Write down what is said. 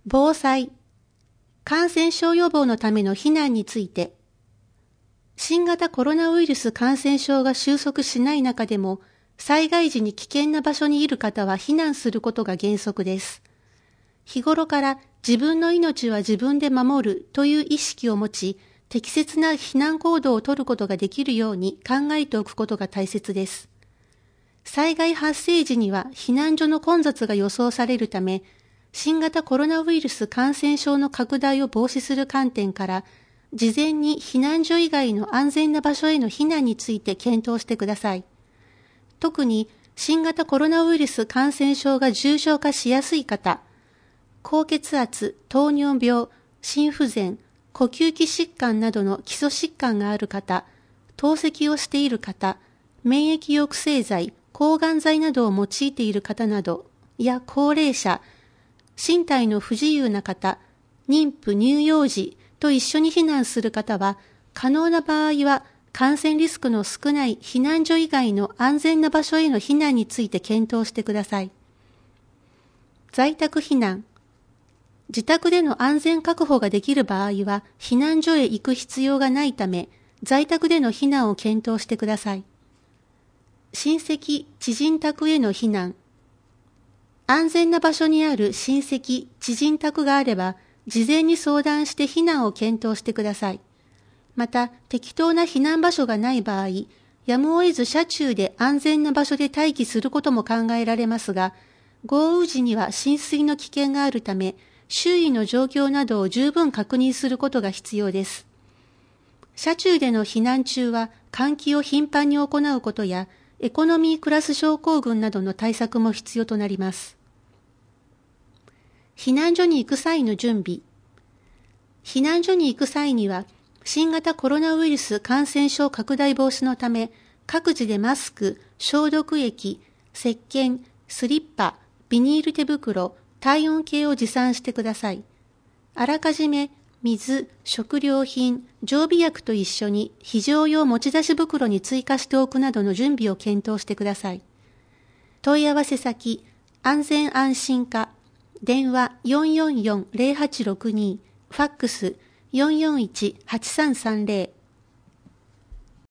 防災、感染症予防のための避難について、新型コロナウイルス感染症が収束しない中でも、災害時に危険な場所にいる方は避難することが原則です。日頃から自分の命は自分で守るという意識を持ち、適切な避難行動を取ることができるように考えておくことが大切です。災害発生時には避難所の混雑が予想されるため、新型コロナウイルス感染症の拡大を防止する観点から、事前に避難所以外の安全な場所への避難について検討してください。特に新型コロナウイルス感染症が重症化しやすい方、高血圧、糖尿病、心不全、呼吸器疾患などの基礎疾患がある方、透析をしている方、免疫抑制剤、抗がん剤などを用いている方などや高齢者、身体の不自由な方、妊婦乳幼児と一緒に避難する方は、可能な場合は感染リスクの少ない避難所以外の安全な場所への避難について検討してください。在宅避難。自宅での安全確保ができる場合は、避難所へ行く必要がないため、在宅での避難を検討してください。親戚、知人宅への避難。安全な場所にある親戚、知人宅があれば、事前に相談して避難を検討してください。また、適当な避難場所がない場合、やむを得ず車中で安全な場所で待機することも考えられますが、豪雨時には浸水の危険があるため、周囲の状況などを十分確認することが必要です。車中での避難中は換気を頻繁に行うことや、エコノミークラス症候群などの対策も必要となります。避難所に行く際の準備。避難所に行く際には、新型コロナウイルス感染症拡大防止のため、各自でマスク、消毒液、石鹸、スリッパ、ビニール手袋、体温計を持参してください。あらかじめ水、食料品、常備薬と一緒に非常用持ち出し袋に追加しておくなどの準備を検討してください。問い合わせ先、安全安心課、電話 444-0862、ファックス 441-8330